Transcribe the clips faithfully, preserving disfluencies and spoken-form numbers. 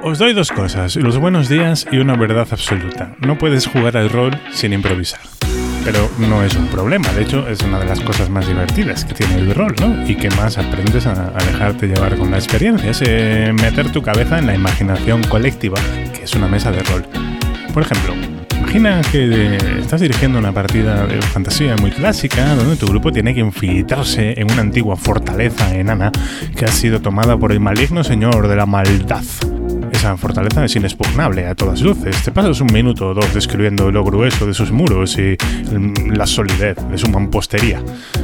Os doy dos cosas, los buenos días y una verdad absoluta. No puedes jugar al rol sin improvisar. Pero no es un problema, de hecho es una de las cosas más divertidas que tiene el rol, ¿no? Y que más aprendes a, a dejarte llevar con la experiencia, es eh, meter tu cabeza en la imaginación colectiva, que es una mesa de rol. Por ejemplo, imagina que estás dirigiendo una partida de fantasía muy clásica donde tu grupo tiene que infiltrarse en una antigua fortaleza enana que ha sido tomada por el maligno señor de la maldad. Esa fortaleza es inexpugnable a todas luces. Te pasas un minuto o dos describiendo lo grueso de sus muros y la solidez de su mampostería.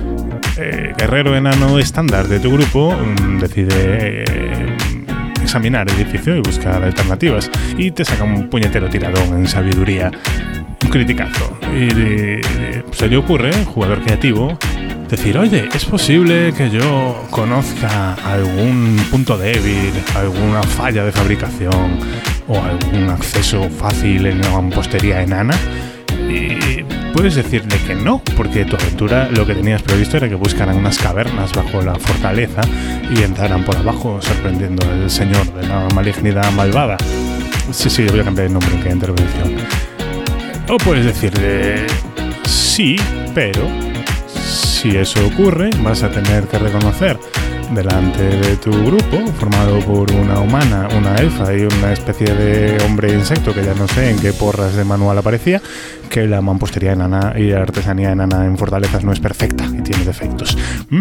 Eh, guerrero enano estándar de tu grupo mm, decide eh, examinar el edificio y buscar alternativas y te saca un puñetero tiradón en sabiduría, un criticazo. Y, y se le ocurre, jugador creativo, decir, oye, ¿es posible que yo conozca algún punto débil, alguna falla de fabricación o algún acceso fácil en la mampostería enana? Y puedes decirle que no, porque tu aventura lo que tenías previsto era que buscaran unas cavernas bajo la fortaleza y entraran por abajo sorprendiendo al señor de la malignidad malvada. Sí, sí, voy a cambiar el nombre en cada intervención. O puedes decirle sí, pero si eso ocurre, vas a tener que reconocer delante de tu grupo, formado por una humana, una elfa y una especie de hombre insecto que ya no sé en qué porras de manual aparecía, que la mampostería enana y la artesanía enana en fortalezas no es perfecta y tiene defectos.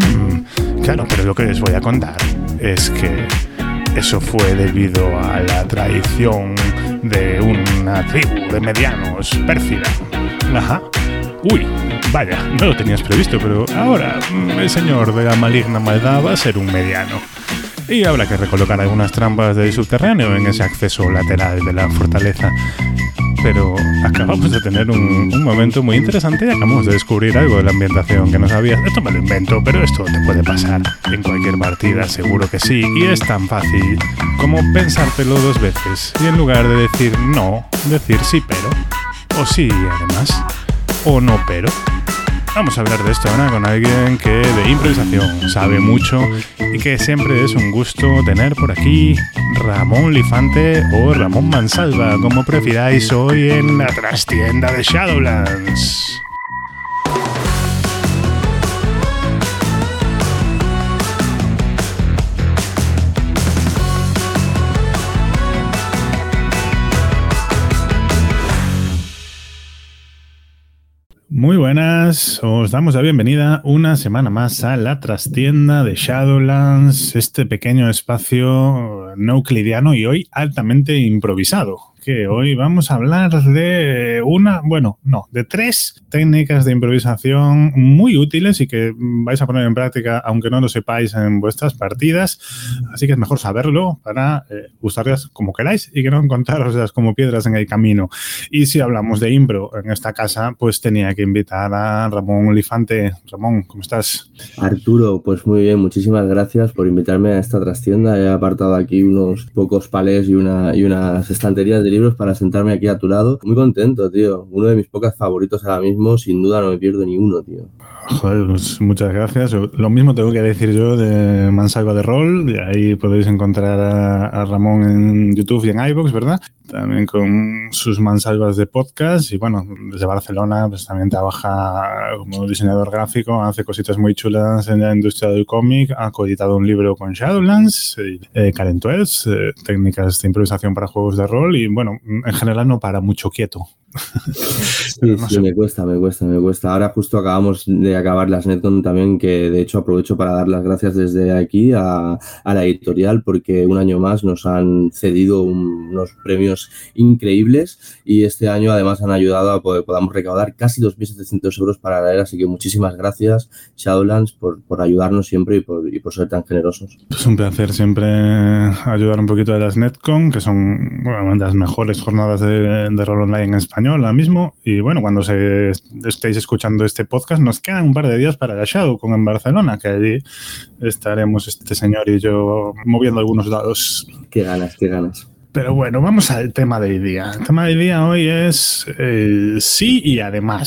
Mm, claro, pero lo que les voy a contar es que eso fue debido a la traición de una tribu de medianos pérfida. Ajá. Uy, vaya, no lo tenías previsto, pero ahora el señor de la maligna maldad va a ser un mediano. Y habrá que recolocar algunas trampas del subterráneo en ese acceso lateral de la fortaleza. Pero acabamos de tener un, un momento muy interesante y acabamos de descubrir algo de la ambientación que no sabías. Esto me lo invento, pero esto te puede pasar en cualquier partida, seguro que sí. Y es tan fácil como pensártelo dos veces y en lugar de decir no, decir sí pero, o sí además, o no pero. Vamos a hablar de esto ahora con alguien que de improvisación sabe mucho y que siempre es un gusto tener por aquí, Ramón Lifante o Ramón Mansalva, como prefiráis, hoy en la trastienda de Shadowlands. Muy buenas, os damos la bienvenida una semana más a la trastienda de Shadowlands, este pequeño espacio no euclidiano y hoy altamente improvisado. Que hoy vamos a hablar de una, bueno, no, de tres técnicas de improvisación muy útiles y que vais a poner en práctica aunque no lo sepáis en vuestras partidas, así que es mejor saberlo para eh, usarlas como queráis y que no encontraroslas como piedras en el camino. Y si hablamos de impro en esta casa, pues tenía que invitar a Ramón Lifante. Ramón, ¿cómo estás? Arturo, pues muy bien, muchísimas gracias por invitarme a esta trastienda. He apartado aquí unos pocos palés y, una, y unas estanterías de libros para sentarme aquí a tu lado. Muy contento, tío. Uno de mis podcasts favoritos ahora mismo. Sin duda no me pierdo ni uno, tío. Joder, pues muchas gracias. Lo mismo tengo que decir yo de Mansalva de Rol. Y ahí podéis encontrar a, a Ramón en YouTube y en iVoox, ¿verdad? También con sus mansalvas de podcast. Y bueno, desde Barcelona pues también trabaja como diseñador gráfico, hace cositas muy chulas en la industria del cómic. Ha coeditado un libro con Shadowlands, eh, Current Tales, eh, técnicas de improvisación para juegos de rol. Y bueno, en general no para mucho quieto. Sí, no sí, sé. me cuesta, me cuesta, me cuesta. Ahora justo acabamos de acabar las NetCon también, que de hecho aprovecho para dar las gracias desde aquí a, a la editorial, porque un año más nos han cedido un, unos premios increíbles y este año además han ayudado a que podamos recaudar casi dos mil setecientos euros para leer, así que muchísimas gracias Shadowlands por, por ayudarnos siempre y por, y por ser tan generosos. Es un placer siempre ayudar un poquito de las NetCon, que son bueno, las mejores jornadas de, de rol online en España ahora mismo, y bueno, cuando se estéis escuchando este podcast nos quedan un par de días para la Shadowcon en Barcelona, que allí estaremos este señor y yo moviendo algunos dados. Qué ganas, qué ganas. Pero bueno, vamos al tema del día. El tema del día hoy es eh, sí y además.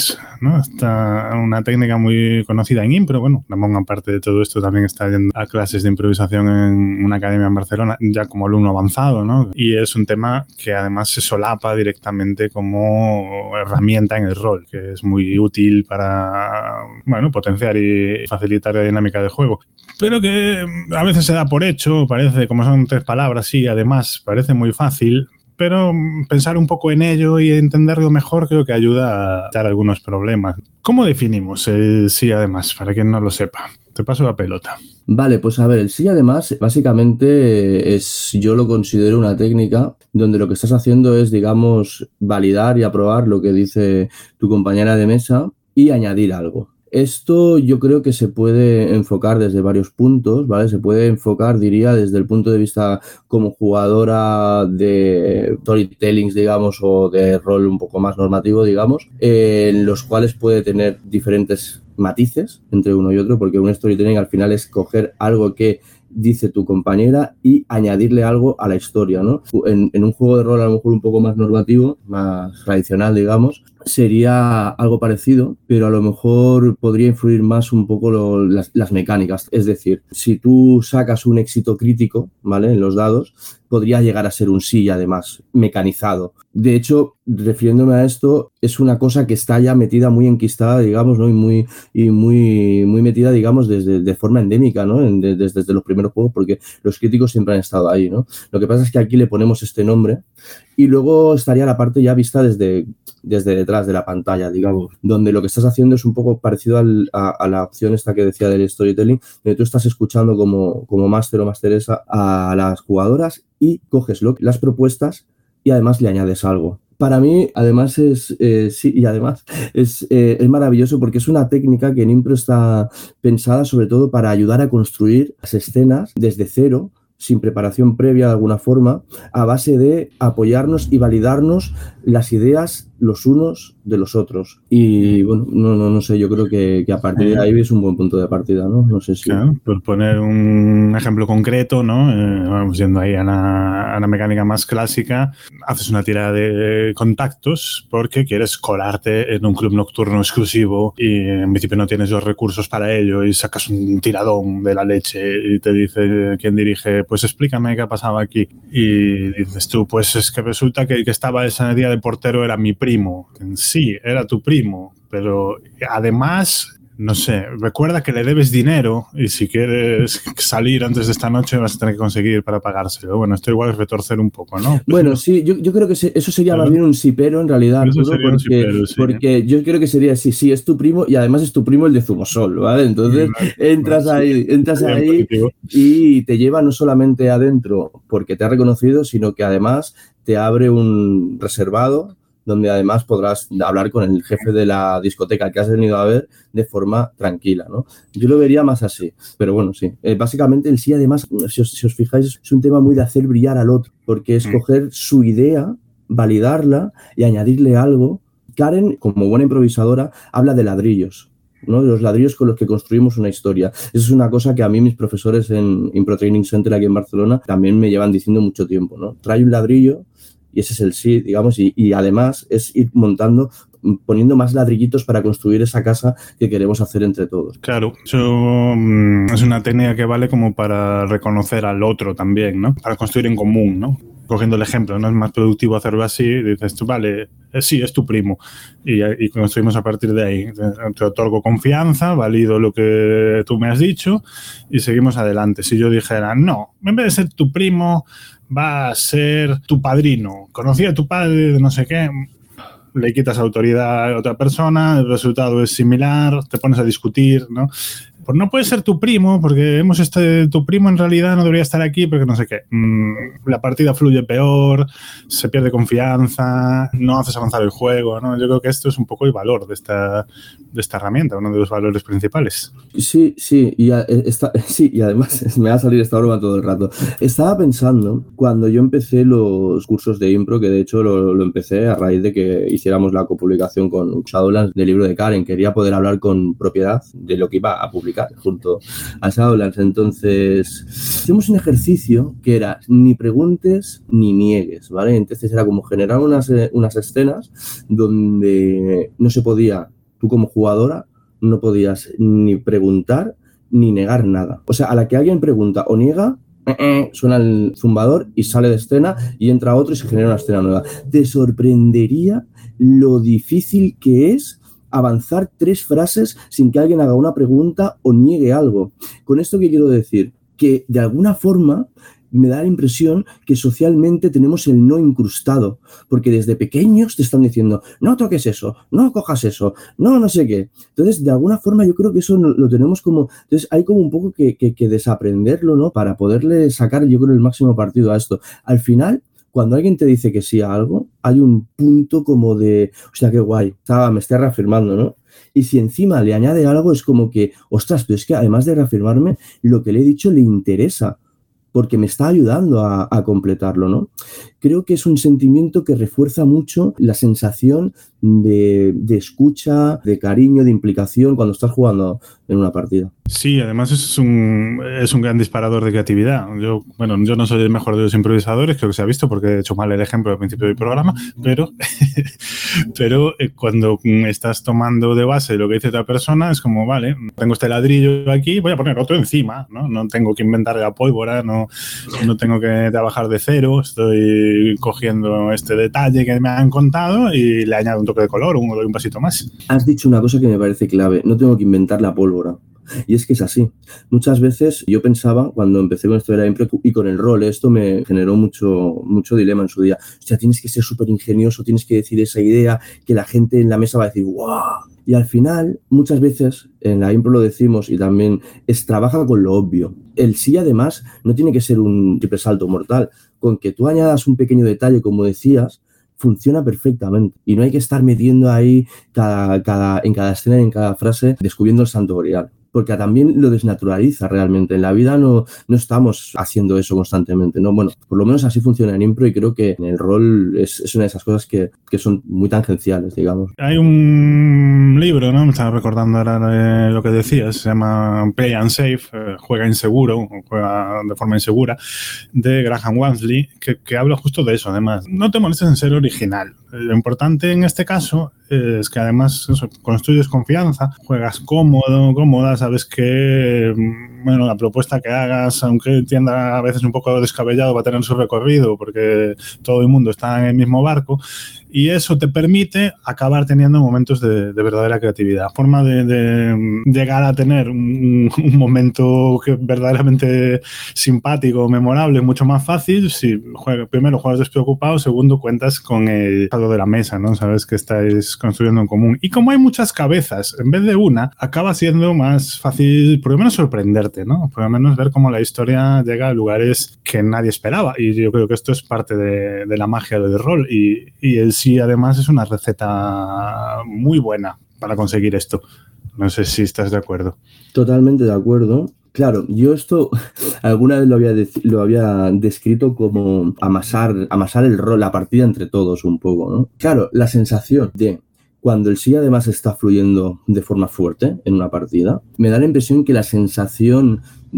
¿no? Está una técnica muy conocida en impro. Bueno, Ramón, aparte de todo esto, también está yendo a clases de improvisación en una academia en Barcelona, ya como alumno avanzado, ¿no? Y es un tema que además se solapa directamente como herramienta en el rol, que es muy útil para, bueno, potenciar y facilitar la dinámica de juego. Pero que a veces se da por hecho, parece, como son tres palabras, sí, además parece muy fácil, pero pensar un poco en ello y entenderlo mejor creo que ayuda a dar algunos problemas. ¿Cómo definimos el sí además, para quien no lo sepa? Te paso la pelota. Vale, pues a ver, el sí además básicamente es, yo lo considero una técnica donde lo que estás haciendo es, digamos, validar y aprobar lo que dice tu compañera de mesa y añadir algo. Esto yo creo que se puede enfocar desde varios puntos, ¿vale? Se puede enfocar, diría, desde el punto de vista como jugadora de storytelling, digamos, o de rol un poco más normativo, digamos, eh, en los cuales puede tener diferentes matices entre uno y otro, porque un storytelling al final es coger algo que dice tu compañera y añadirle algo a la historia, ¿no? En, en un juego de rol a lo mejor un poco más normativo, más tradicional, digamos, sería algo parecido, pero a lo mejor podría influir más un poco lo, las, las mecánicas. Es decir, si tú sacas un éxito crítico, ¿vale? En los dados, podría llegar a ser un sí, además, mecanizado. De hecho, refiriéndome a esto, es una cosa que está ya metida muy enquistada, digamos, ¿no? Y muy, y muy, muy metida, digamos, desde de forma endémica, ¿no? En, de, desde, desde los primeros juegos, porque los críticos siempre han estado ahí, ¿no? Lo que pasa es que aquí le ponemos este nombre y luego estaría la parte ya vista desde, desde detrás de la pantalla, digamos, donde lo que estás haciendo es un poco parecido al, a, a la opción esta que decía del storytelling, donde tú estás escuchando como, como máster o masteresa a las jugadoras y coges lo, las propuestas y además le añades algo. Para mí, además, es eh, sí, y además es, eh, es maravilloso porque es una técnica que en impro está pensada sobre todo para ayudar a construir las escenas desde cero, sin preparación previa de alguna forma, a base de apoyarnos y validarnos las ideas los unos de los otros. Y bueno, no, no, no sé, yo creo que, que a partir de ahí es un buen punto de partida, ¿no? No sé si... Claro, por poner un ejemplo concreto, ¿no? Eh, vamos yendo ahí a la, a la mecánica más clásica, haces una tirada de contactos porque quieres colarte en un club nocturno exclusivo y en principio no tienes los recursos para ello y sacas un tiradón de la leche y te dice quien dirige, pues explícame qué ha pasado aquí. Y dices tú, pues es que resulta que el que estaba ese día de portero era mi primo. Sí, era tu primo, pero además... No sé, recuerda que le debes dinero y si quieres salir antes de esta noche vas a tener que conseguir para pagárselo. Bueno, esto igual es retorcer un poco, ¿no? Bueno, sí, yo, yo creo que se, eso sería ¿Pero? más bien un sipero en realidad, Arturo, porque, un sipero, sí. porque yo creo que sería sí, sí, es tu primo y además es tu primo el de Zumosol, ¿vale? Entonces sí, entras bueno, ahí, sí, entras ahí y te lleva no solamente adentro porque te ha reconocido, sino que además te abre un reservado donde además podrás hablar con el jefe de la discoteca que has venido a ver de forma tranquila, ¿no? Yo lo vería más así, pero bueno, sí. Eh, básicamente el sí, además, si os, si os fijáis, es un tema muy de hacer brillar al otro, porque es coger su idea, validarla y añadirle algo. Karen, como buena improvisadora, habla de ladrillos, ¿no? De los ladrillos con los que construimos una historia. Eso es una cosa que a mí mis profesores en Impro Training Center aquí en Barcelona también me llevan diciendo mucho tiempo, ¿no? Trae un ladrillo y ese es el sí, digamos, y, y además es ir montando, poniendo más ladrillitos para construir esa casa que queremos hacer entre todos. Claro, eso um, es una técnica que vale como para reconocer al otro también, ¿no? Para construir en común, ¿no? Cogiendo el ejemplo, ¿no? Es más productivo hacerlo así, dices tú, vale, eh, sí, es tu primo, y, y construimos a partir de ahí. Te otorgo confianza, valido lo que tú me has dicho y seguimos adelante. Si yo dijera, no, en vez de ser tu primo, va a ser tu padrino, conocí a tu padre de no sé qué, le quitas autoridad a otra persona, el resultado es similar, te pones a discutir, ¿no? Pues no puede ser tu primo, porque hemos este, tu primo en realidad no debería estar aquí porque no sé qué. Mm, la partida fluye peor, se pierde confianza, no haces avanzar el juego, ¿no? Yo creo que esto es un poco el valor de esta, de esta herramienta, uno de los valores principales. Sí, sí, y, a, esta, sí, y además me va a salir esta broma todo el rato. Estaba pensando, cuando yo empecé los cursos de impro, que de hecho lo, lo empecé a raíz de que hiciéramos la copublicación con Shadowlands del libro de Karen, quería poder hablar con propiedad de lo que iba a publicar junto a Shadowlands. Entonces hicimos un ejercicio que era ni preguntes ni niegues, ¿vale? Entonces era como generar unas, unas escenas donde no se podía tú como jugadora no podías ni preguntar ni negar nada. O sea, a la que alguien pregunta o niega, eh, eh, suena el zumbador y sale de escena y entra otro y se genera una escena nueva. Te sorprendería lo difícil que es avanzar tres frases sin que alguien haga una pregunta o niegue algo. ¿Con esto qué quiero decir? Que de alguna forma me da la impresión que socialmente tenemos el no incrustado, porque desde pequeños te están diciendo, no toques eso, no cojas eso, no no sé qué. Entonces, de alguna forma yo creo que eso lo tenemos como... Entonces, hay como un poco que, que, que desaprenderlo, ¿no? Para poderle sacar, yo creo, el máximo partido a esto. Al final, cuando alguien te dice que sí a algo, hay un punto como de, o sea, qué guay, estaba, me está reafirmando, ¿no? Y si encima le añade algo, es como que, ostras, pero es que además de reafirmarme, lo que le he dicho le interesa, porque me está ayudando a, a completarlo, ¿no? Creo que es un sentimiento que refuerza mucho la sensación de, de escucha, de cariño, de implicación cuando estás jugando en una partida. Sí, además es un, es un gran disparador de creatividad. Yo, bueno, yo no soy el mejor de los improvisadores, creo que se ha visto porque he hecho mal el ejemplo al principio del programa, pero, pero cuando estás tomando de base lo que dice otra persona, es como, vale, tengo este ladrillo aquí, voy a poner otro encima, ¿no? No tengo que inventar la pólvora, no, no tengo que trabajar de cero, estoy cogiendo este detalle que me han contado y le añado un toque de color, un, un pasito más. Has dicho una cosa que me parece clave, no tengo que inventar la pólvora. Y es que es así. Muchas veces yo pensaba, cuando empecé con esto de la impro y con el rol, esto me generó mucho, mucho dilema en su día. O sea, tienes que ser súper ingenioso, tienes que decir esa idea que la gente en la mesa va a decir ¡wow! Y al final, muchas veces, en la impro lo decimos y también es trabaja con lo obvio. El sí, además, no tiene que ser un triple salto mortal. Con que tú añadas un pequeño detalle, como decías, funciona perfectamente. Y no hay que estar metiendo ahí cada, cada, en cada escena, en cada frase, descubriendo el santo grial. Porque también lo desnaturaliza realmente. En la vida no, no estamos haciendo eso constantemente, ¿no? Bueno, por lo menos así funciona en impro y creo que en el rol es, es una de esas cosas que, que son muy tangenciales, digamos. Hay un libro, ¿no? Me estaba recordando ahora lo que decías, se llama Play and Safe, eh, juega inseguro, juega de forma insegura, de Graham Wansley, que, que habla justo de eso, además. No te molestes en ser original. Lo importante en este caso es que además eso, construyes confianza, juegas cómodo, cómoda, sabes que bueno, la propuesta que hagas, aunque tienda a veces un poco descabellado, va a tener su recorrido porque todo el mundo está en el mismo barco y eso te permite acabar teniendo momentos de, de verdadera creatividad. Forma de, de llegar a tener un, un momento que verdaderamente simpático, memorable, mucho más fácil si juegas, primero juegas despreocupado, segundo cuentas con el lado de la mesa, ¿no? Sabes que estáis construyendo en común. Y como hay muchas cabezas, en vez de una, acaba siendo más fácil, por lo menos sorprenderte, ¿no? Por lo menos ver cómo la historia llega a lugares que nadie esperaba. Y yo creo que esto es parte de, de la magia del rol. Y, y el sí, además, es una receta muy buena para conseguir esto. No sé si estás de acuerdo. Totalmente de acuerdo. Claro, yo esto alguna vez lo había, de, lo había descrito como amasar, amasar el rol, la partida entre todos un poco, ¿no? Claro, la sensación de cuando el sí además está fluyendo de forma fuerte en una partida, me da la impresión que la sensación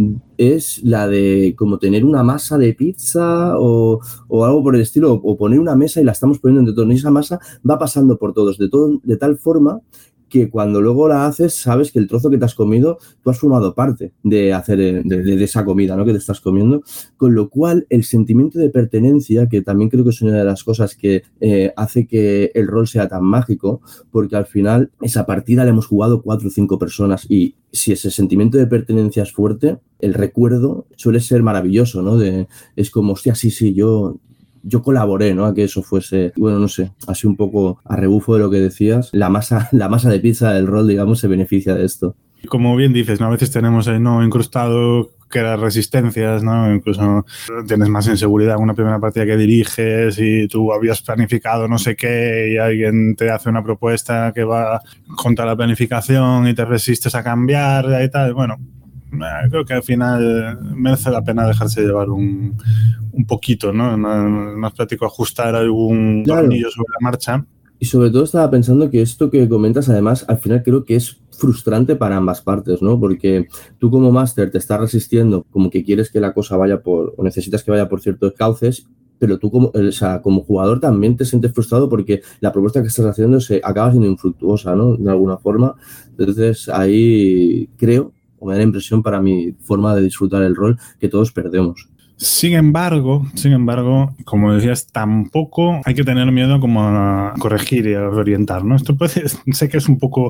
es la de como tener una masa de pizza o, o algo por el estilo, o, o poner una mesa y la estamos poniendo entre todos y esa masa va pasando por todos de, todo, de tal forma que cuando luego la haces, sabes que el trozo que te has comido, tú has formado parte de hacer de, de, de esa comida, ¿no? Que te estás comiendo, con lo cual el sentimiento de pertenencia, que también creo que es una de las cosas que eh, hace que el rol sea tan mágico, porque al final esa partida la hemos jugado cuatro o cinco personas y si ese sentimiento de pertenencia es fuerte, el recuerdo suele ser maravilloso, ¿no? De, es como, hostia, sí, sí, yo... Yo colaboré, ¿no? A que eso fuese, bueno, no sé, así un poco a rebufo de lo que decías. La masa, la masa de pizza del rol, digamos, se beneficia de esto. Como bien dices, ¿no? A veces tenemos el no incrustado que las resistencias, ¿no? Incluso tienes más inseguridad en una primera partida que diriges y tú habías planificado no sé qué y alguien te hace una propuesta que va contra la planificación y te resistes a cambiar y tal. Bueno, creo que al final merece la pena dejarse llevar un, un poquito, ¿no? Es más práctico ajustar algún claro. tornillo sobre la marcha. Y sobre todo estaba pensando que esto que comentas, además, al final creo que es frustrante para ambas partes, ¿no? Porque tú como máster te estás resistiendo, como que quieres que la cosa vaya por, o necesitas que vaya por ciertos cauces, pero tú como, o sea, como jugador también te sientes frustrado porque la propuesta que estás haciendo se acaba siendo infructuosa, ¿no? De alguna forma. Entonces ahí creo, o me da la impresión para mi forma de disfrutar el rol, que todos perdemos. Sin embargo, sin embargo, como decías, tampoco hay que tener miedo como a corregir y a orientar, ¿no? Esto puede, sé que es un poco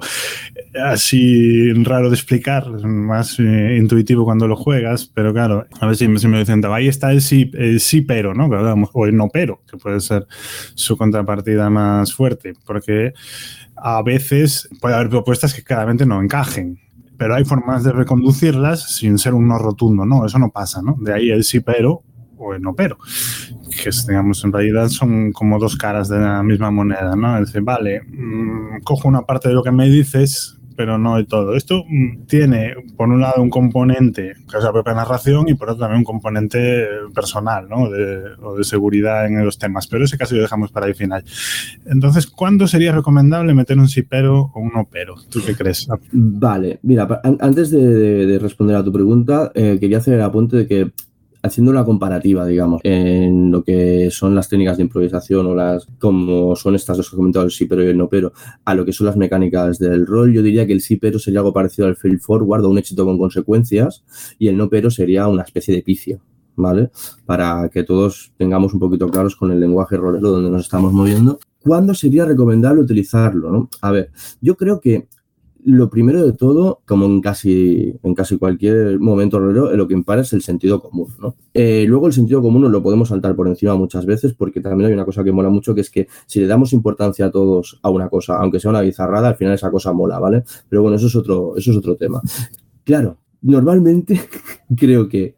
así raro de explicar, es más eh, intuitivo cuando lo juegas, pero claro, a ver si, si me dicen, ahí está el sí, el sí pero, ¿no? O el no pero, que puede ser su contrapartida más fuerte, porque a veces puede haber propuestas que claramente no encajen. Pero hay formas de reconducirlas sin ser un no rotundo, ¿no? Eso no pasa, ¿no? De ahí el sí pero o el no pero, que digamos en realidad son como dos caras de la misma moneda, ¿no? Es decir, vale, mmm, cojo una parte de lo que me dices, pero no de todo. Esto mmm, tiene, por un lado, un componente que es la propia narración y por otro también un componente personal, ¿no? De, o de seguridad en los temas, pero ese caso lo dejamos para el final. Entonces, ¿cuándo sería recomendable meter un sí pero o un no pero? ¿Tú qué crees? Vale, mira, antes de, de, de responder a tu pregunta, eh, quería hacer el apunte de que haciendo una comparativa, digamos, en lo que son las técnicas de improvisación o las, como son estas dos que he comentado, el sí pero y el no pero, a lo que son las mecánicas del rol, yo diría que el sí pero sería algo parecido al fail forward o un éxito con consecuencias y el no pero sería una especie de picia, ¿vale? Para que todos tengamos un poquito claros con el lenguaje rolero donde nos estamos moviendo. ¿Cuándo sería recomendable utilizarlo, no? A ver, yo creo que lo primero de todo, como en casi, en casi cualquier momento rolero, lo que impara es el sentido común, ¿no? Eh, luego el sentido común nos lo podemos saltar por encima muchas veces porque también hay una cosa que mola mucho, que es que si le damos importancia a todos a una cosa, aunque sea una bizarrada, al final esa cosa mola, ¿vale? Pero bueno, eso es otro, eso es otro tema. Claro, normalmente creo que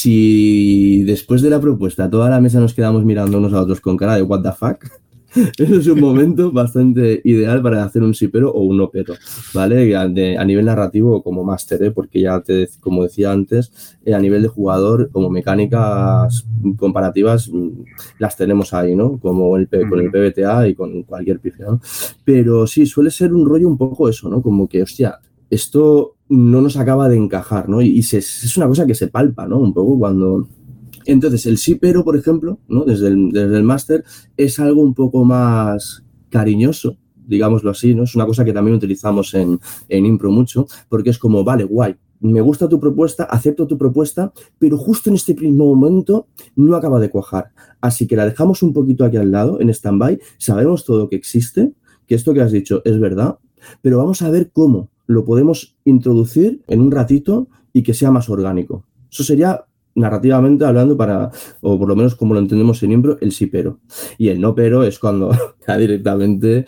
si después de la propuesta toda la mesa nos quedamos mirando unos a otros con cara de what the fuck, eso es un momento bastante ideal para hacer un sí pero o un no pero, ¿vale? A, de, a nivel narrativo como máster, ¿eh? Porque ya, te, como decía antes, eh, a nivel de jugador, como mecánicas comparativas, las tenemos ahí, ¿no? Como el, con el P B T A y con cualquier pifia, ¿no? Pero sí, suele ser un rollo un poco eso, ¿no? Como que, hostia, esto no nos acaba de encajar, ¿no? Y, y se, es una cosa que se palpa, ¿no? Un poco cuando... Entonces, el sí pero, por ejemplo, ¿no? Desde el, desde el máster, es algo un poco más cariñoso, digámoslo así, ¿no? Es una cosa que también utilizamos en, en impro mucho, porque es como, vale, guay, me gusta tu propuesta, acepto tu propuesta, pero justo en este primer momento no acaba de cuajar. Así que la dejamos un poquito aquí al lado, en stand-by, sabemos todo que existe, que esto que has dicho es verdad, pero vamos a ver cómo lo podemos introducir en un ratito y que sea más orgánico. Eso sería... narrativamente hablando para, o por lo menos como lo entendemos en impro, el sí pero. Y el no pero es cuando ya directamente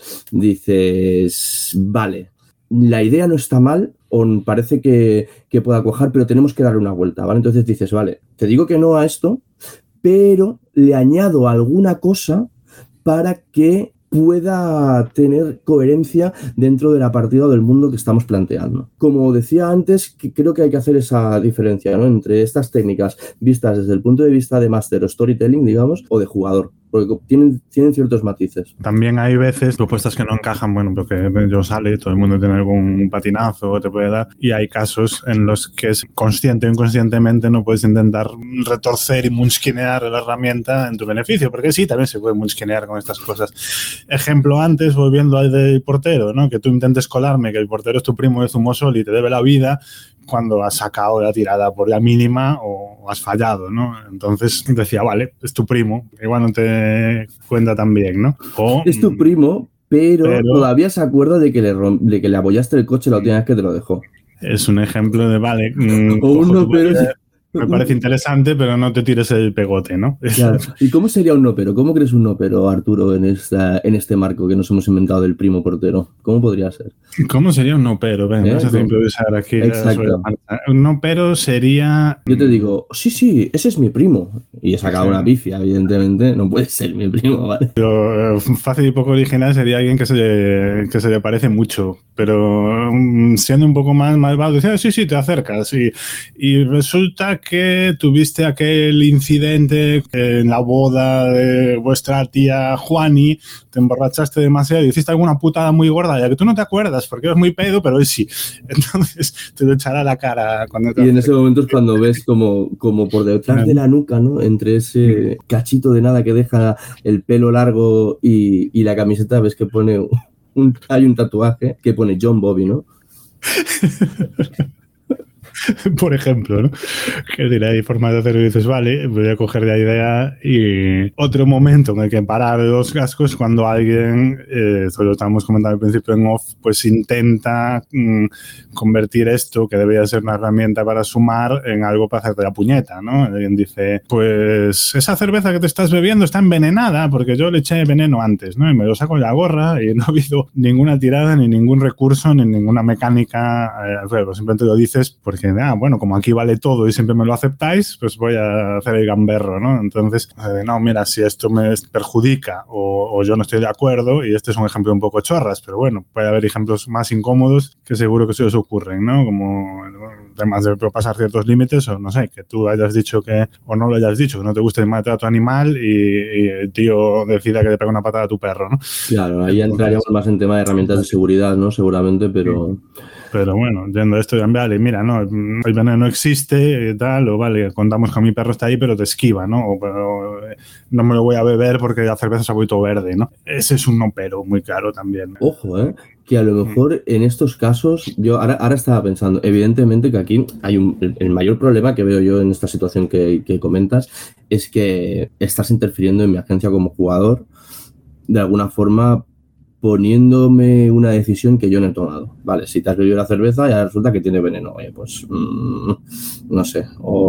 dices, vale, la idea no está mal o parece que, que pueda cuajar, pero tenemos que darle una vuelta, ¿vale? Entonces dices, vale, te digo que no a esto, pero le añado alguna cosa para que pueda tener coherencia dentro de la partida o del mundo que estamos planteando. Como decía antes, que creo que hay que hacer esa diferencia, ¿no? Entre estas técnicas vistas desde el punto de vista de máster o storytelling, digamos, o de jugador, porque tienen, tienen ciertos matices. También hay veces propuestas que no encajan, bueno, porque yo sale, todo el mundo tiene algún patinazo que te puede dar, y hay casos en los que es consciente o inconscientemente no puedes intentar retorcer y munchkinear la herramienta en tu beneficio, porque sí, también se puede munchkinear con estas cosas. Ejemplo antes, volviendo al del portero, ¿no? Que tú intentes colarme que el portero es tu primo de Zumosol y te debe la vida cuando has sacado la tirada por la mínima o has fallado, ¿no? Entonces decía, vale, es tu primo, igual no te cuenta tan bien, ¿no? O, es tu primo, pero, pero todavía se acuerda de que, le romp- de que le abollaste el coche la última vez que te lo dejó. Es un ejemplo de, vale, mmm, o un no, pero... me parece interesante, pero no te tires el pegote, ¿no? Claro. ¿Y cómo sería un no pero? ¿Cómo crees un no pero, Arturo, en, esta, en este marco que nos hemos inventado del primo portero? ¿Cómo podría ser? ¿Cómo sería un no pero? Ven, ¿Eh? Vamos a improvisar aquí. Exacto. Un no pero sería... Yo te digo, sí, sí, ese es mi primo. Y he sacado sí. una pifia, evidentemente. No puede ser mi primo, ¿vale? Pero eh, fácil y poco original sería alguien que se le, que se le parece mucho. Pero um, siendo un poco más malvado, decía, sí, sí, te acercas. Y, y resulta que tuviste aquel incidente en la boda de vuestra tía Juani, te emborrachaste demasiado y hiciste alguna putada muy gorda, ya que tú no te acuerdas porque eres muy pedo, pero él sí. Entonces te lo echará la cara cuando te Y en ese momento es cuando ves como, como por detrás de la nuca, ¿no? entre ese cachito de nada que deja el pelo largo y, y la camiseta, ves que pone un, hay un tatuaje que pone John Bobby, ¿no? Por ejemplo, ¿no? Que dirá, hay formas de hacerlo y dices, vale, voy a coger la idea. Y otro momento en el que parar los cascos cuando alguien, eh, esto lo estábamos comentando al principio en off, pues intenta mmm, convertir esto, que debería ser una herramienta para sumar, en algo para hacerte la puñeta, ¿no? Alguien dice, pues esa cerveza que te estás bebiendo está envenenada porque yo le eché veneno antes, ¿no? Y me lo saco en la gorra y no ha habido ninguna tirada, ni ningún recurso, ni ninguna mecánica eh, al juego. Simplemente lo dices porque ah, bueno, como aquí vale todo y siempre me lo aceptáis, pues voy a hacer el gamberro, ¿no? Entonces, eh, no, mira, si esto me perjudica o, o yo no estoy de acuerdo, y este es un ejemplo un poco chorras, pero bueno, puede haber ejemplos más incómodos que seguro que se os ocurren, ¿no? Como temas de pasar ciertos límites, o no sé, que tú hayas dicho que, o no lo hayas dicho, que no te guste el maltrato animal y, y el tío decida que le pega una patada a tu perro, ¿no? Claro, ahí Entonces, entraríamos más en tema de herramientas de seguridad, ¿no? Seguramente, pero... Pero bueno, yendo esto, vale, mira, no, el veneno existe y tal, o vale, contamos que mi perro está ahí, pero te esquiva, ¿no? O, pero no me lo voy a beber porque la cerveza se ha vuelto verde, ¿no? Ese es un no pero muy caro también. Ojo, ¿eh? Que a lo mejor en estos casos, yo ahora, ahora estaba pensando, evidentemente que aquí hay un, el, el mayor problema que veo yo en esta situación que, que comentas es que estás interfiriendo en mi agencia como jugador, de alguna forma poniéndome una decisión que yo no he tomado. Vale, si te has bebido la cerveza ya resulta que tiene veneno. Oye, pues mmm, no sé,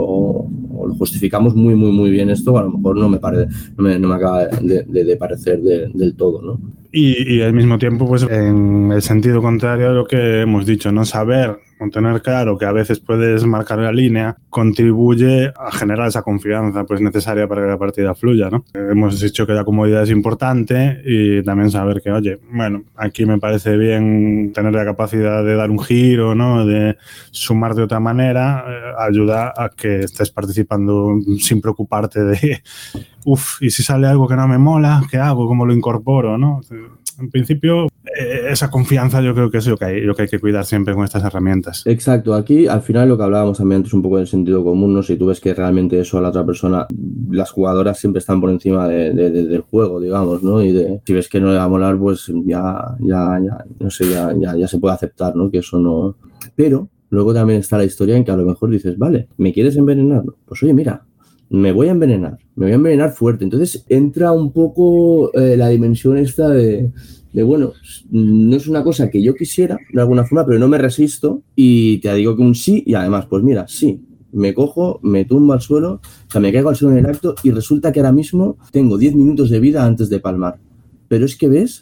o, o lo justificamos muy, muy, muy bien esto, o a lo mejor no me, pare, no me, no me acaba de, de, de parecer de, del todo, ¿no? Y, y al mismo tiempo, pues en el sentido contrario a lo que hemos dicho, no saber o tener claro que a veces puedes marcar la línea contribuye a generar esa confianza pues necesaria para que la partida fluya, ¿no? Hemos dicho que la comodidad es importante y también saber que, oye, bueno, aquí me parece bien tener la capacidad de dar un giro, ¿no? De sumar de otra manera, eh, ayuda a que estés participando sin preocuparte de uff, y si sale algo que no me mola, ¿qué hago? ¿Cómo lo incorporo? ¿No? En principio, eh, esa confianza yo creo que es lo que, hay, lo que hay que cuidar siempre con estas herramientas. Exacto, aquí al final lo que hablábamos también antes un poco del sentido común, ¿no? Si tú ves que realmente eso a la otra persona, las jugadoras siempre están por encima de, de, de, del juego, digamos, ¿no? Y de, si ves que no le va a molar, pues ya, ya, ya, no sé, ya, ya, ya se puede aceptar, ¿no? Que eso no... Pero luego también está la historia en que a lo mejor dices, vale, ¿me quieres envenenar? Pues oye, mira, me voy a envenenar, me voy a envenenar fuerte. Entonces entra un poco eh, la dimensión esta de, de, bueno, no es una cosa que yo quisiera de alguna forma, pero no me resisto y te digo que un sí y además, pues mira, sí, me cojo, me tumbo al suelo, o sea, me caigo al suelo en el acto y resulta que ahora mismo tengo diez minutos de vida antes de palmar. Pero es que ves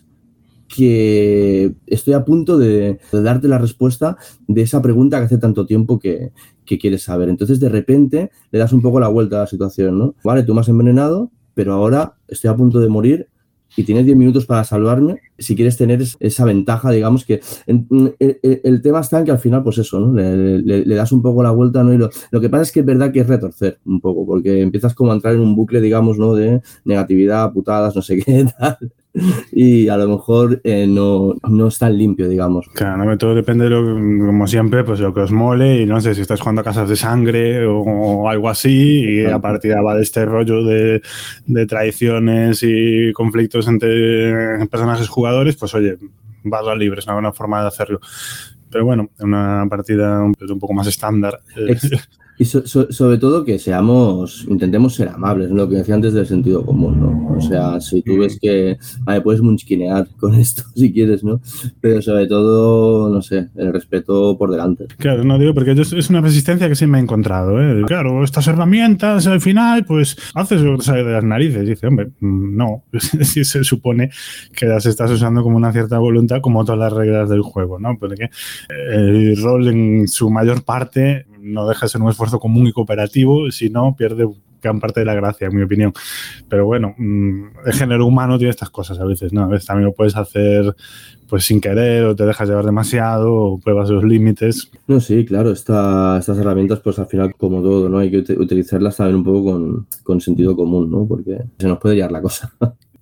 que estoy a punto de, de darte la respuesta de esa pregunta que hace tanto tiempo que, que quieres saber. Entonces, de repente, le das un poco la vuelta a la situación, ¿no? Vale, tú me has envenenado, pero ahora estoy a punto de morir y tienes diez minutos para salvarme. Si quieres tener esa ventaja, digamos que el, el, el tema está en que al final, pues eso, ¿no? Le, le, le das un poco la vuelta, ¿no? Y lo, lo que pasa es que es verdad que es retorcer un poco, porque empiezas como a entrar en un bucle, digamos, ¿no? De negatividad, putadas, no sé qué, tal. Y a lo mejor eh, no, no es tan limpio, digamos. Claro, no, todo depende de lo, como siempre, pues lo que os mole, y no sé si estás jugando a Casas de Sangre o, o algo así, y la partida va de este rollo de, de traiciones y conflictos entre personajes jugadores, pues oye, barra libre, es una buena forma de hacerlo. Pero bueno, una partida un, un poco más estándar. Y so, so, sobre todo que seamos, intentemos ser amables, ¿no? Lo que decía antes del sentido común, ¿no? O sea, si tú ves que, vale, puedes munchquinear con esto si quieres, ¿no? Pero sobre todo, no sé, el respeto por delante. Claro, no digo porque yo, es una resistencia que sí me he encontrado, ¿eh? Claro, estas herramientas al final, pues haces lo que sale de las narices. Y dice, hombre, no, si se supone que las estás usando como una cierta voluntad, como todas las reglas del juego, ¿no? Porque el rol en su mayor parte no deja de ser un esfuerzo común y cooperativo, si no pierde gran parte de la gracia, en mi opinión. Pero bueno, el género humano tiene estas cosas a veces, ¿no? A veces también lo puedes hacer pues sin querer, o te dejas llevar demasiado, o pruebas los límites. No, sí, claro, esta, estas herramientas, pues al final, como todo, ¿no? Hay que utilizarlas también un poco con, con sentido común, ¿no? Porque se nos puede liar la cosa.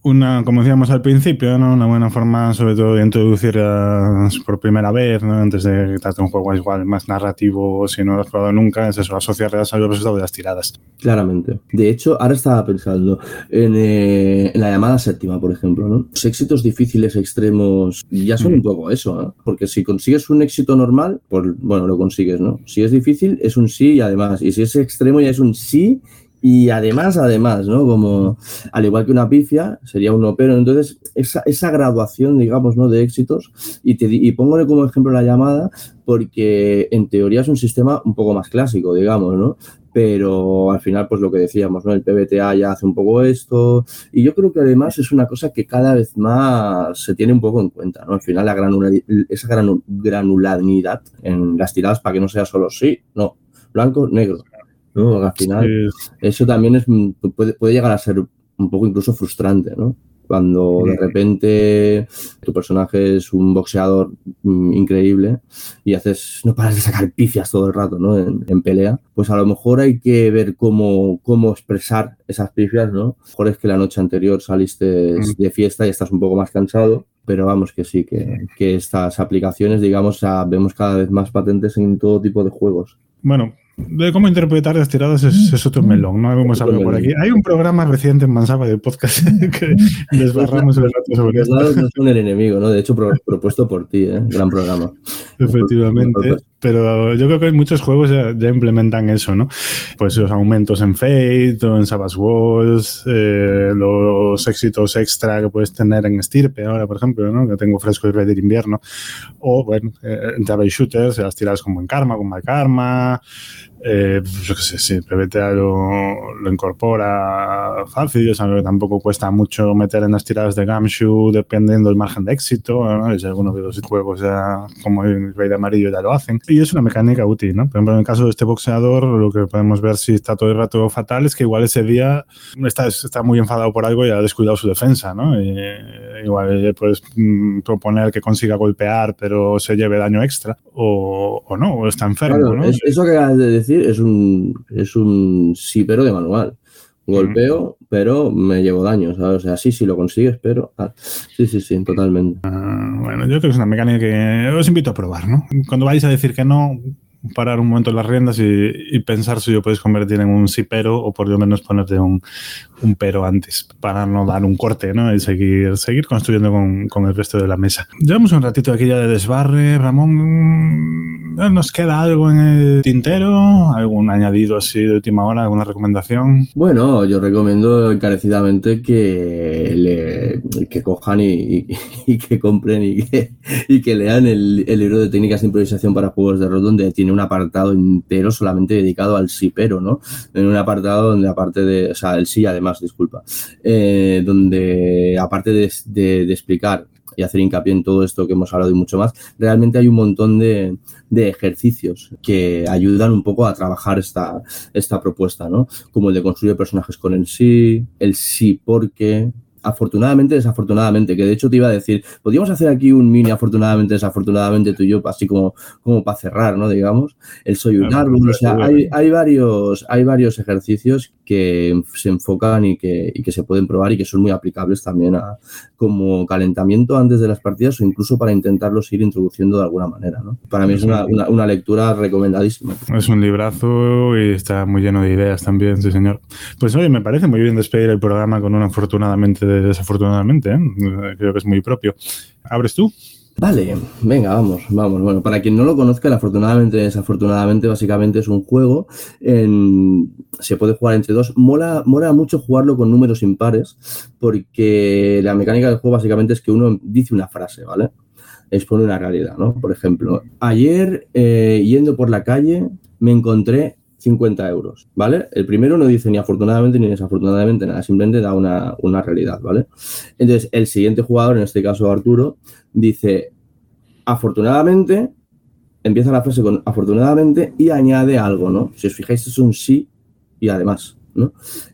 una, como decíamos al principio, ¿no? Una buena forma, sobre todo, de introducir a, por primera vez, ¿no? Antes de que trate un juego igual más narrativo, si no lo has probado nunca, es eso, asociarlas al resultado de las tiradas. Claramente. De hecho, ahora estaba pensando en, eh, en la llamada séptima, por ejemplo, ¿no? Los éxitos difíciles extremos ya son mm. un poco eso, ¿no? Porque si consigues un éxito normal, pues bueno, lo consigues, ¿no? Si es difícil, es un sí y además. Y si es extremo, ya es un sí y además, además, ¿no? Como, al igual que una pifia, sería un no, pero entonces esa, esa graduación, digamos, ¿no? De éxitos, y, te, y póngole como ejemplo la llamada, porque en teoría es un sistema un poco más clásico, digamos, ¿no? Pero al final, pues lo que decíamos, ¿no? El P B T A ya hace un poco esto, y yo creo que además es una cosa que cada vez más se tiene un poco en cuenta, ¿no? Al final, la granular, esa granu, granularidad en las tiradas, para que no sea solo sí, no, blanco, negro. ¿No? Al final, sí. Eso también es puede, puede llegar a ser un poco incluso frustrante, ¿no? Cuando de repente tu personaje es un boxeador mm, increíble y haces no paras de sacar pifias todo el rato, ¿no? En, en pelea, pues a lo mejor hay que ver cómo, cómo expresar esas pifias, ¿no? A lo mejor es que la noche anterior saliste mm. de fiesta y estás un poco más cansado, pero vamos que sí, que, que estas aplicaciones, digamos, vemos cada vez más patentes en todo tipo de juegos. Bueno, de cómo interpretar las tiradas es, es otro melón, ¿no? Hemos hablado por aquí. Hay un programa reciente en Mansaba de podcast que desbarramos el rato sobre esto. Los dados no son el enemigo, ¿no? De hecho, pro, propuesto por ti, ¿eh? Gran programa. Efectivamente, pero yo creo que muchos juegos ya, ya implementan eso, ¿no? Pues los aumentos en Fate o en Savage Worlds, eh, los éxitos extra que puedes tener en Estirpe ahora, por ejemplo, ¿no? Que tengo fresco el Red Dead Invierno. O, bueno, eh, en Java Shooters, las tiradas con buen karma, con mal karma. Eh, yo qué sé, sí, P B T A lo, lo incorpora fácil, es algo que tampoco cuesta mucho meter en las tiradas de Gumshoe dependiendo del margen de éxito, ¿no? Y si algunos de los juegos ya, como el Rey de Amarillo, ya lo hacen. Y es una mecánica útil, ¿no? Por ejemplo, en el caso de este boxeador, lo que podemos ver si está todo el rato fatal es que igual ese día está, está muy enfadado por algo y ha descuidado su defensa, ¿no? Y, igual puedes mm, proponer que consiga golpear pero se lleve daño extra o, o no, o está enfermo, claro, ¿no? Es, eso que acabas de decir es un, es un sí, pero de manual. Golpeo, mm. pero me llevo daño, ¿sabes? O sea, sí, sí lo consigues, pero... Ah, sí, sí, sí, totalmente. Uh, bueno, yo creo que es una mecánica que os invito a probar, ¿no? Cuando vais a decir que no, parar un momento las riendas y, y pensar si lo podéis convertir en un sí pero o por lo menos ponerte un, un pero antes para no dar un corte, ¿no? Y seguir, seguir construyendo con, con el resto de la mesa. Llevamos un ratito aquí ya de desbarre, Ramón. ¿Nos queda algo en el tintero? ¿Algún añadido así de última hora? ¿Alguna recomendación? Bueno, yo recomiendo encarecidamente que, le, que cojan y, y, y que compren y que, y que lean el, el libro de técnicas de improvisación para juegos de rol, donde tiene un apartado entero solamente dedicado al sí pero, ¿no? En un apartado donde aparte de, o sea, el sí además, disculpa, eh, donde aparte de, de, de explicar y hacer hincapié en todo esto que hemos hablado y mucho más, realmente hay un montón de, de ejercicios que ayudan un poco a trabajar esta, esta propuesta, ¿no? Como el de construir personajes con el sí, el sí porque... afortunadamente, desafortunadamente, que de hecho te iba a decir, podríamos hacer aquí un mini afortunadamente, desafortunadamente tú y yo, así como, como para cerrar, ¿no? Digamos, el soy un árbol, o sea, hay, hay varios, hay varios ejercicios que se enfocan y que, y que se pueden probar y que son muy aplicables también a, como calentamiento antes de las partidas o incluso para intentarlos ir introduciendo de alguna manera, ¿no? Para mí es una, una, una lectura recomendadísima. Es un librazo y está muy lleno de ideas también, sí señor. Pues oye, me parece muy bien despedir el programa con un afortunadamente de desafortunadamente, ¿eh? Creo que es muy propio. ¿Abres tú? Vale, venga, vamos, vamos. Bueno, para quien no lo conozca, el afortunadamente, desafortunadamente, básicamente es un juego, en, se puede jugar entre dos. Mola, mola mucho jugarlo con números impares, porque la mecánica del juego básicamente es que uno dice una frase, ¿vale? Expone una realidad, ¿no? Por ejemplo, ayer, eh, yendo por la calle, me encontré cincuenta euros, ¿vale? El primero no dice ni afortunadamente ni desafortunadamente nada, simplemente da una, una realidad, ¿vale? Entonces, el siguiente jugador, en este caso Arturo, dice afortunadamente, empieza la frase con afortunadamente y añade algo, ¿no? Si os fijáis, es un sí y además, ¿no?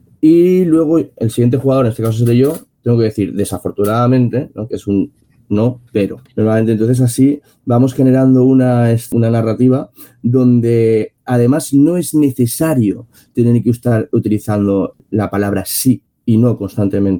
Y luego el siguiente jugador, en este caso seré yo, tengo que decir desafortunadamente, ¿no? Que es un no, pero. Normalmente, entonces así vamos generando una, una narrativa donde además no es necesario tener que estar utilizando la palabra sí y no constantemente.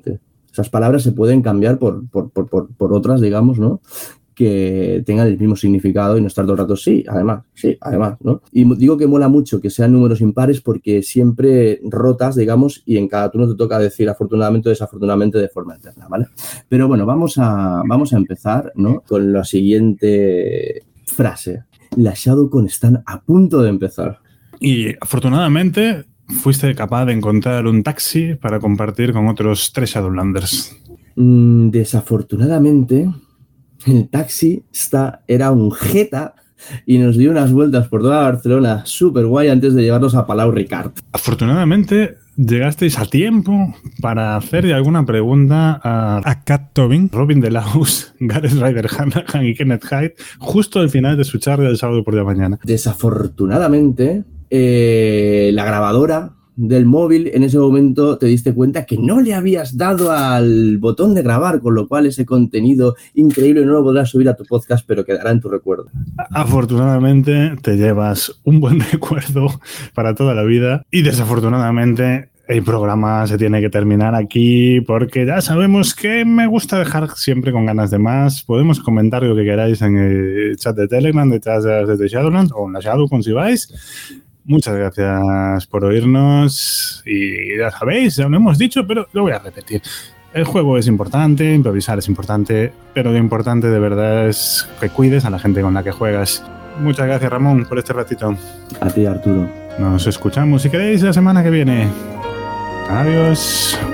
Esas palabras se pueden cambiar por, por, por, por, por otras, digamos, ¿no? Que tengan el mismo significado y no estar todo el rato, sí, además, sí, además, ¿no? Y digo que mola mucho que sean números impares porque siempre rotas, digamos, y en cada turno te toca decir afortunadamente o desafortunadamente de forma alterna, ¿vale? Pero bueno, vamos a, vamos a empezar, ¿no? Con la siguiente frase. Las Shadowcon están a punto de empezar. Y afortunadamente fuiste capaz de encontrar un taxi para compartir con otros tres Shadowlanders. Mm, desafortunadamente, el taxi está, era un jeta y nos dio unas vueltas por toda Barcelona súper guay antes de llevarnos a Palau Ricard. Afortunadamente llegasteis a tiempo para hacerle alguna pregunta a, a Kat Tobin, Robin Delaus, Gareth Ryder Hanahan y Kenneth Hyde justo al final de su charla del sábado por la mañana. Desafortunadamente, eh, la grabadora del móvil, en ese momento te diste cuenta que no le habías dado al botón de grabar, con lo cual ese contenido increíble no lo podrás subir a tu podcast, pero quedará en tu recuerdo. Afortunadamente te llevas un buen recuerdo para toda la vida y desafortunadamente el programa se tiene que terminar aquí porque ya sabemos que me gusta dejar siempre con ganas de más. Podemos comentar lo que queráis en el chat de Telegram detrás de Shadowlands o en la Shadowcon si vais. Muchas gracias por oírnos y ya sabéis, ya lo hemos dicho, pero lo voy a repetir. El juego es importante, improvisar es importante, pero lo importante de verdad es que cuides a la gente con la que juegas. Muchas gracias, Ramón, por este ratito. A ti, Arturo. Nos escuchamos, si queréis, la semana que viene. Adiós.